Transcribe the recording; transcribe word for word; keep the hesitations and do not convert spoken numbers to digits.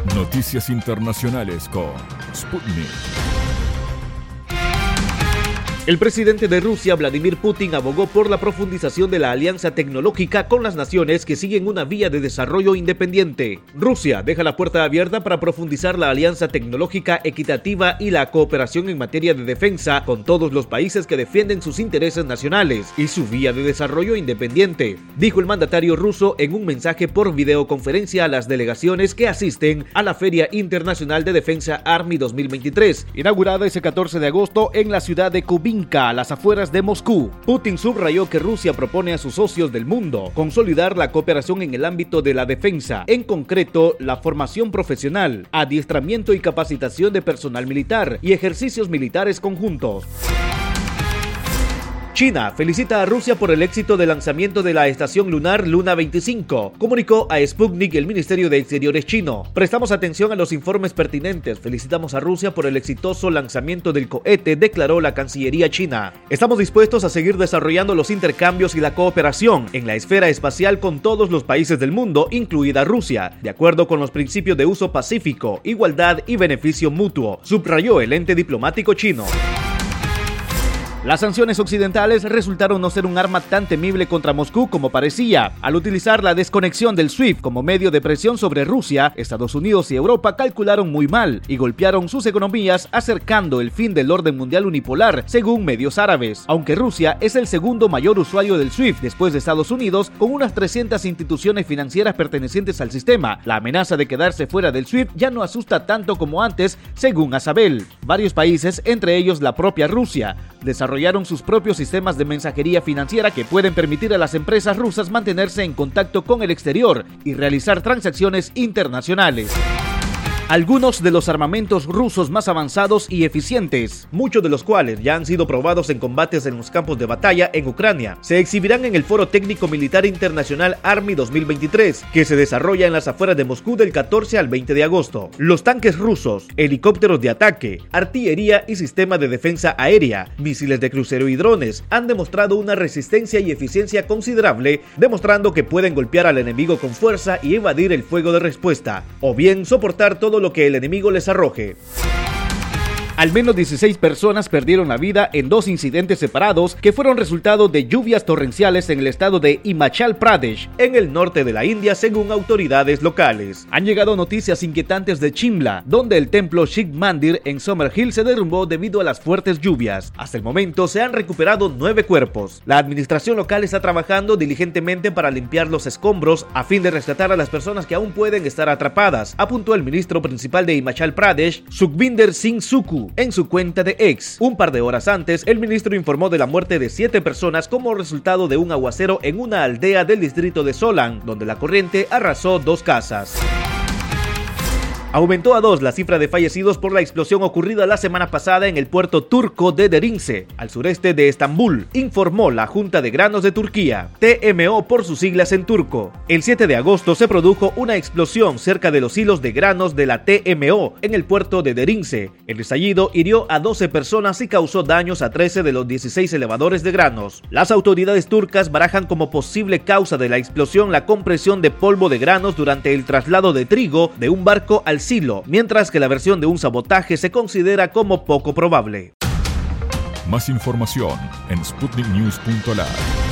Noticias internacionales con Sputnik. El presidente de Rusia, Vladimir Putin, abogó por la profundización de la alianza tecnológica con las naciones que siguen una vía de desarrollo independiente. Rusia deja la puerta abierta para profundizar la alianza tecnológica equitativa y la cooperación en materia de defensa con todos los países que defienden sus intereses nacionales y su vía de desarrollo independiente, dijo el mandatario ruso en un mensaje por videoconferencia a las delegaciones que asisten a la Feria Internacional de Defensa Army dos mil veintitrés, inaugurada ese catorce de agosto en la ciudad de Kubinka, a las afueras de Moscú. Putin subrayó que Rusia propone a sus socios del mundo consolidar la cooperación en el ámbito de la defensa, en concreto la formación profesional, adiestramiento y capacitación de personal militar y ejercicios militares conjuntos. China felicita a Rusia por el éxito del lanzamiento de la estación lunar Luna veinticinco, comunicó a Sputnik el Ministerio de Exteriores chino. Prestamos atención a los informes pertinentes. Felicitamos a Rusia por el exitoso lanzamiento del cohete, declaró la Cancillería china. Estamos dispuestos a seguir desarrollando los intercambios y la cooperación en la esfera espacial con todos los países del mundo, incluida Rusia, de acuerdo con los principios de uso pacífico, igualdad y beneficio mutuo, subrayó el ente diplomático chino. Las sanciones occidentales resultaron no ser un arma tan temible contra Moscú como parecía. Al utilizar la desconexión del SWIFT como medio de presión sobre Rusia, Estados Unidos y Europa calcularon muy mal y golpearon sus economías, acercando el fin del orden mundial unipolar, según medios árabes. Aunque Rusia es el segundo mayor usuario del SWIFT después de Estados Unidos, con unas trescientas instituciones financieras pertenecientes al sistema, la amenaza de quedarse fuera del SWIFT ya no asusta tanto como antes, según Azabel. Varios países, entre ellos la propia Rusia, desarrollaron sus propios sistemas de mensajería financiera que pueden permitir a las empresas rusas mantenerse en contacto con el exterior y realizar transacciones internacionales. Algunos de los armamentos rusos más avanzados y eficientes, muchos de los cuales ya han sido probados en combates en los campos de batalla en Ucrania, se exhibirán en el Foro Técnico Militar Internacional Army dos mil veintitrés, que se desarrolla en las afueras de Moscú del catorce al veinte de agosto. Los tanques rusos, helicópteros de ataque, artillería y sistema de defensa aérea, misiles de crucero y drones han demostrado una resistencia y eficiencia considerable, demostrando que pueden golpear al enemigo con fuerza y evadir el fuego de respuesta, o bien soportar todo lo que el enemigo les arroje. Al menos dieciséis personas perdieron la vida en dos incidentes separados que fueron resultado de lluvias torrenciales en el estado de Himachal Pradesh, en el norte de la India, según autoridades locales. Han llegado noticias inquietantes de Shimla, donde el templo Shiv Mandir en Summerhill se derrumbó debido a las fuertes lluvias. Hasta el momento se han recuperado nueve cuerpos. La administración local está trabajando diligentemente para limpiar los escombros a fin de rescatar a las personas que aún pueden estar atrapadas, apuntó el ministro principal de Himachal Pradesh, Sukhbinder Singh Sukhu, en su cuenta de X. Un par de horas antes, el ministro informó de la muerte de siete personas como resultado de un aguacero en una aldea del distrito de Solan, donde la corriente arrasó dos casas. Aumentó a dos la cifra de fallecidos por la explosión ocurrida la semana pasada en el puerto turco de Derince, al sureste de Estambul, informó la Junta de Granos de Turquía, T M O por sus siglas en turco. El siete de agosto se produjo una explosión cerca de los hilos de granos de la T M O en el puerto de Derince. El estallido hirió a doce personas y causó daños a trece de los dieciséis elevadores de granos. Las autoridades turcas barajan como posible causa de la explosión la compresión de polvo de granos durante el traslado de trigo de un barco al silo, mientras que la versión de un sabotaje se considera como poco probable. Más información en sputnik news punto l a.